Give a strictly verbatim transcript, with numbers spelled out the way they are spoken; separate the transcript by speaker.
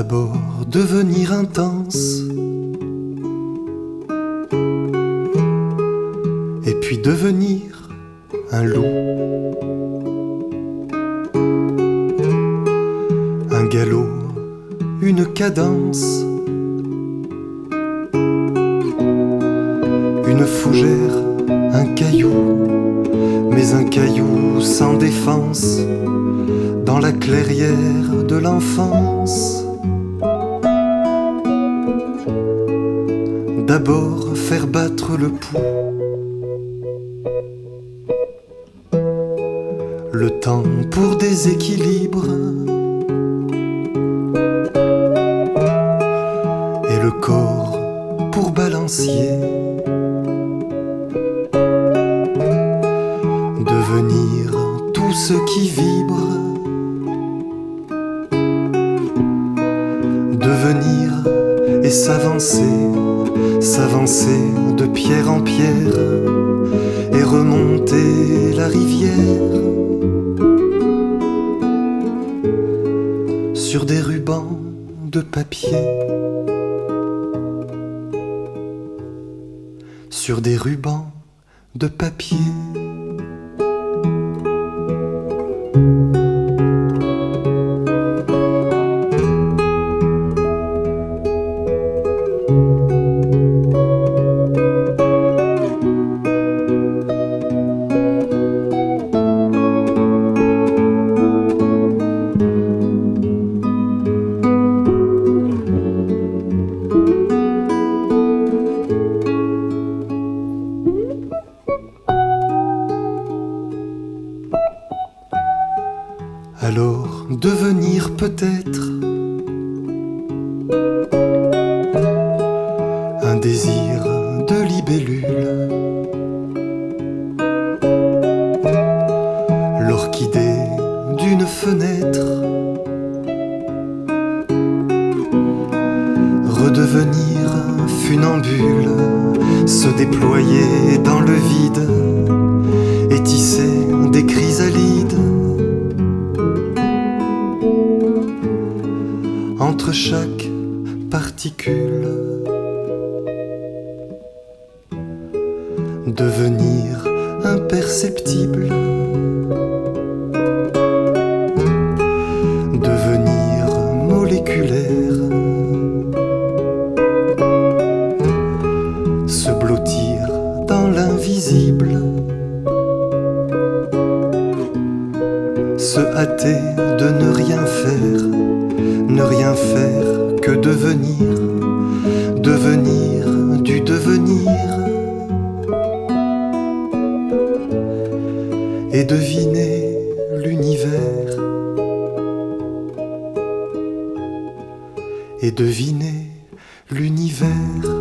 Speaker 1: D'abord devenir intense, et puis devenir un loup, un galop, une cadence, une fougère, un caillou, mais un caillou sans défense, dans la clairière de l'enfance. D'abord faire battre le pouls, le temps pour des équilibres, et le corps pour balancier. Devenir tout ce qui vibre, devenir et s'avancer, s'avancer de pierre en pierre et remonter la rivière sur des rubans de papier, sur des rubans de papier. Alors devenir peut-être un désir de libellule, l'orchidée d'une fenêtre, redevenir funambule, se déployer dans le vide et tisser des chrysalides. Entre chaque particule, devenir imperceptible, devenir moléculaire, se blottir dans l'invisible, se hâter de ne rien faire, ne rien faire que devenir, devenir du devenir, et deviner l'univers, et deviner l'univers.